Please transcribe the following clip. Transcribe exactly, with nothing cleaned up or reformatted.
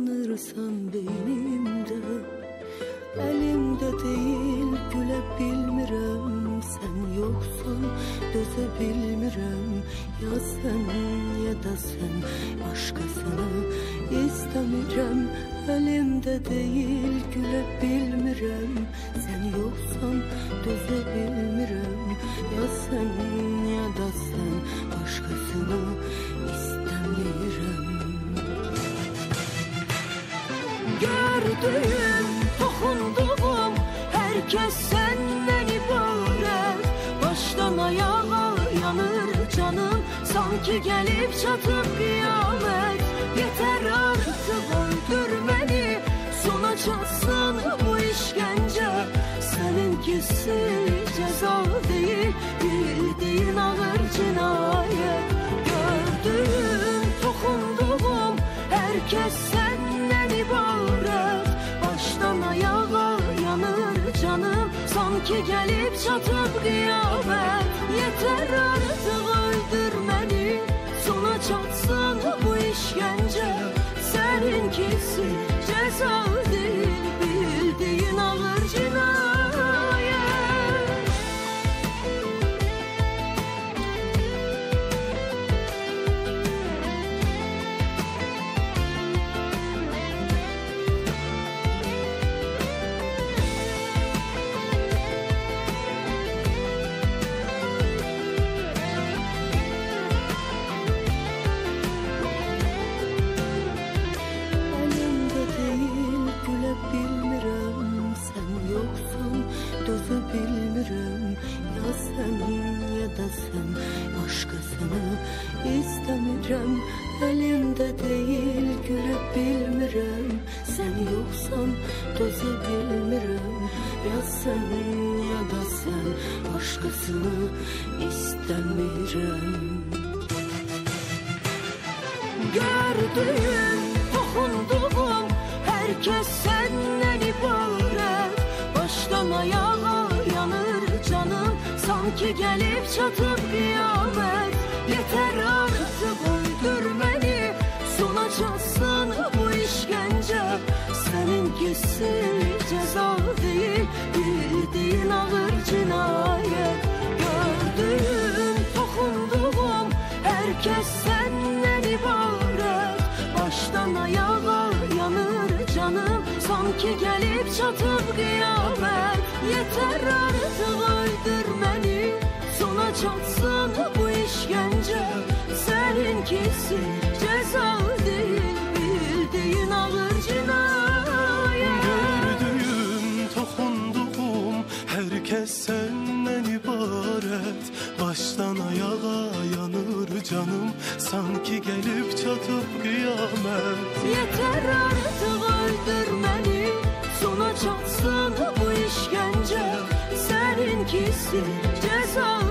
yanırsan beynimde. Elimde değil güle bilmirəm, sen yoksan döze bilmirəm. Ya sen ya da sen başkasını istemirəm. Elimde değil güle bilmirəm, sen yoksan döze bilmirəm. Ya sen ya da sen başkasını istemirəm. Gördüğüm, toxunduğum herkes senden ibaret. Baştan ayağa yanır canım, sanki gelip çatıp kıyamet. Yeter artık öldür beni, sona çatsın bu işkence. Seninkisi ceza değil, bildiğin ağır cinayet. Gördüğüm, toxunduğum herkes senden ibaret. Baştan ayağa yanır canım, sanki gelip çatıp kıyamet. Yeter artık öldür beni, sona çatsın bu işkence. Seninkisi ceza değil, bildiğin ağır cinayet. Bilmirəm, ya sen ya da sen başkasını istemirəm. Elimde değil güle bilmirəm, sen yoksan döze bilmirəm. Ya sen ya da sen başkasını istemirəm. Gördüğüm, toxunduğum herkes senden ibaret. Baştan ayağa yanır canım, sanki gelip çatıp kıyamet. Yeter artık öldür beni, sona çatsın bu işkence. Seninkisi ceza değil, bildiğin ağır cinayet. Gördüğüm, toxunduğum herkes senden ibaret. Baştan ayağa yanır canım, sanki gelip çatıp kıyamet. Yeter artık öldür beni, sona çatsın bu işkence. Seninkisi ceza değil, bildiğin ağır cinayet. Gördüğüm, toxunduğum herkes senden ibaret. Baştan ayağa yanır canım, sanki gelip çatıp kıyamet. Yeter artık öldür beni, sona çatsın bu işkence. Seninkisi ceza